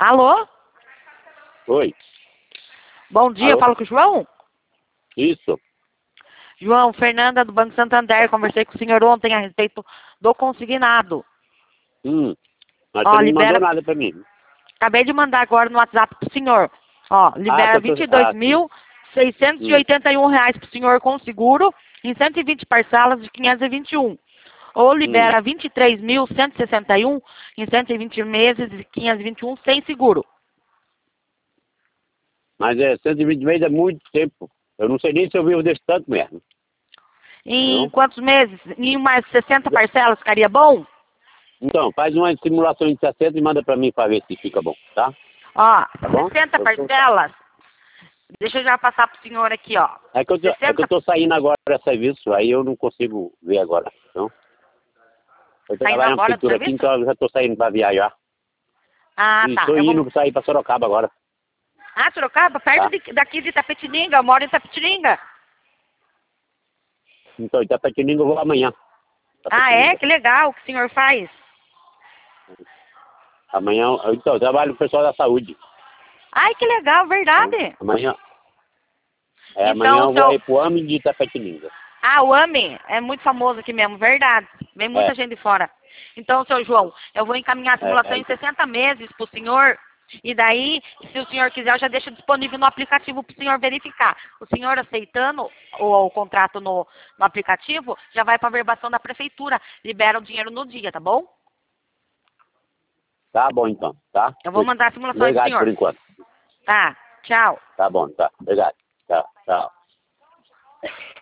Alô? Oi. Bom dia, Alô? eu falo com o João? Isso. João, Fernanda do Banco Santander, conversei com o senhor ontem a respeito do consignado. Mas Ó, você não libera- mandou nada pra mim. Acabei de mandar agora no WhatsApp pro senhor. Ó, libera tá, R$ 22.681 pro senhor com seguro em 120 parcelas de 521. Ou libera 23.161 em 120 meses de 521 sem seguro. Mas 120 vezes é muito tempo. Eu não sei nem se eu vivo desse tanto mesmo. Em Não? quantos meses? Em umas 60 parcelas ficaria bom? Então, faz uma simulação de 60 e manda pra mim pra ver se fica bom, tá? Ó, Tá bom? 60 parcelas. Deixa eu já passar pro senhor aqui, ó. É que eu tô saindo agora para serviço, aí eu não consigo ver agora. Então, eu Saindo trabalho na agora do prefeitura aqui, serviço? então eu já tô saindo pra viajar. Ah, E tá. tô indo sair pra Sorocaba agora. Ah, Sorocaba? Perto Tá. daqui de Itapetininga. Eu moro em Itapetininga. Então, Itapetininga eu vou amanhã. Ah, é? Que legal. O que o senhor faz? Amanhã, então, eu trabalho com o pessoal da saúde. Ai, que legal. Verdade. Amanhã, Então, amanhã eu vou seu... aí pro AME de Itapetininga. Ah, o AME é muito famoso aqui mesmo. Verdade. Vem É, muita gente de fora. Então, seu João, eu vou encaminhar a simulação em 60 meses pro senhor. E daí, se o senhor quiser, eu já deixo disponível no aplicativo para o senhor verificar. O senhor aceitando o contrato no aplicativo, já vai para a verbação da prefeitura. Libera o dinheiro no dia, tá bom? tá bom então, tá? Eu vou mandar a simulação aí pro Obrigado por senhor. enquanto. Tá, tchau. Tá bom, tá. Obrigado. Tchau, tchau.